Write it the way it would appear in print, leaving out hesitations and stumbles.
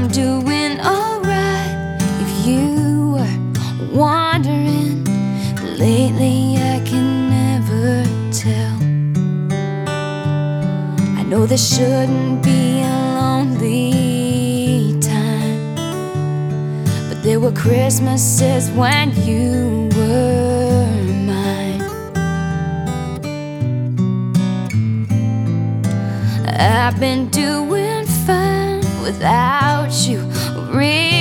I'm doing alright. If you were wondering, lately I can never tell. I know this shouldn't be a lonely time, but there were Christmases when you were mine. I've been doing fine without you, really.